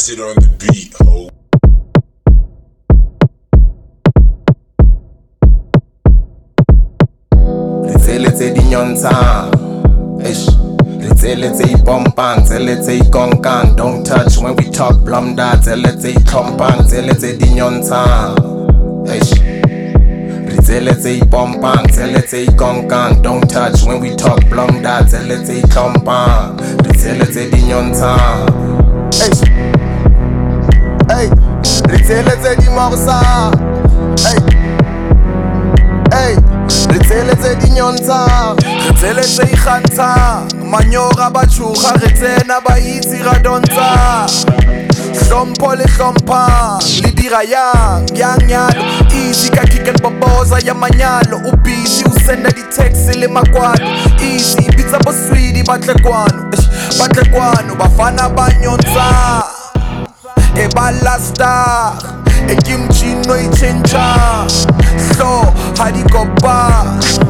Acid on the beat, ho. Let's dinyonta, ish. Let's pompang, let's gongang. Don't touch when we talk blumda. Let's compang, let's dinyonta, ish. Let's pompang, let's gongang. Don't touch when we talk blumda. Let's compang, let's dinyonta, ish. Hey, let's di morsa, hey, hey. Let's dinyonta, let's ikhansa, manyora bachuga, retena ba itsi radonta. Hlompo le hlompa, le dira yang nyalo. Easy ka kick and boboza ya manyalo. Ubisi usenda di text le makwalo. Easy pizza bo sweetie batlekwano bafana banyonza. Ebala star, ekimchino ichenja. So hadikopa.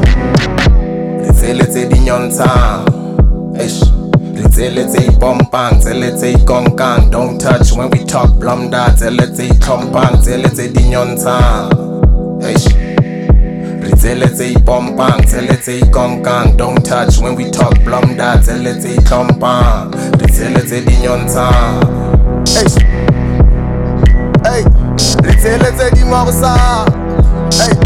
Let's dinyonta, ish. Let's pompang, let's gongang. Don't touch when we talk blumda. Let's compang, let's dinyonta, ish. Let's pompang, let's gongang. Don't touch when we talk blumda. Let's compang, let's dinyonta, ish. Hey, let's di morsa, hey,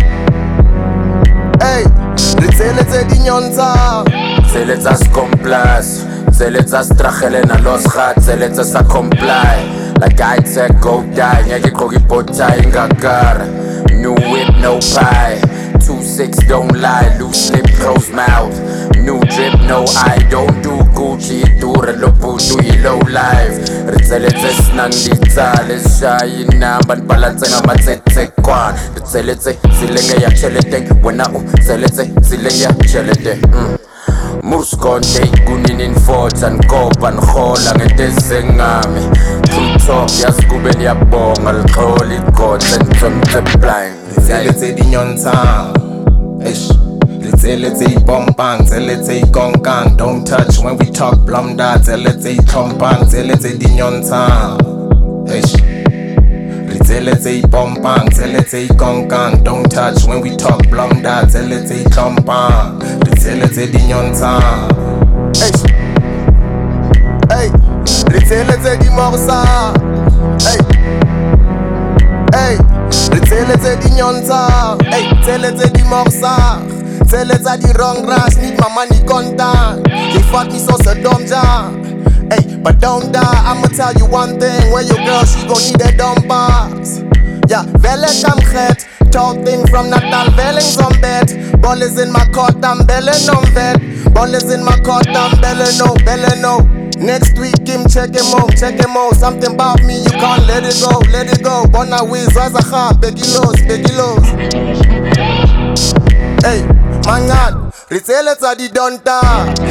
hey. Let's dinyonta. Let's complas, let's tragelen na los gat, let's comply. Like I said, go die, ngeke kogi bota ingakar. New whip, no pie. 2-6, don't lie, loose lip, close mouth. New drip, no eye, don't do Gucci, do relopu, do you low life. Let's snang dita, let's shy namban balatsenga matsetse kwan. Let's silenge ya chelete, wena let's silenge ya chelete. Muskonde kuninin fortan kopan khola ngedesengami. True talk yaskube liyabonga likholi god and blind. Let's dinyonta, ish. Let's pompang, let's gongang. Don't touch when we talk blumda. Let's compang, let's dinyonta, ish. Let's pompang, let's gongang. Don't touch when we talk blumda. Let's compang, let's dinyonta, ish. Hey, let's di morsa, hey, hey. Let's dinyonta, hey, let's di morsa. Let's the wrong rush, need my money contant. You fuck me so dumb job. Hey, but don't die, I'ma tell you one thing. Where your girl, she gon' need a dumb box. Yeah, vele kam get. Tall thing from Natal, velling on bed. Ball is in my court, I'm belling on vet. Ball is in my court, I'm belling no. Next week, him check him out. Something about me, you can't let it go. Bona wiz, wazaha, beggy lows. Hey, mangan, let's the donta.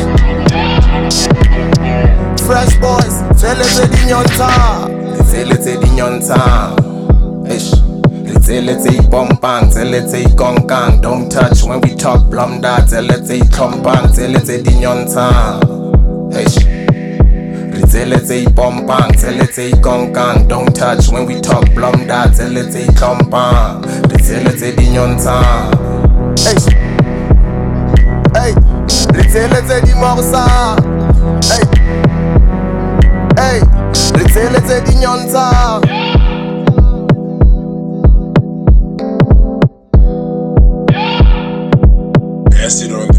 Fresh boys, let's dinyonta. Let's dinyonta, ish. Let's pompang, let's gongang. Don't touch when we talk blumda. Let's compang, let's dinyonta, ish. Let's pompang, let's gongang. Don't touch when we talk blumda. Let's compang, let's dinyonta, ish. Hey, let's di morsa, hey, hey. Let's dinyonta. Acid on the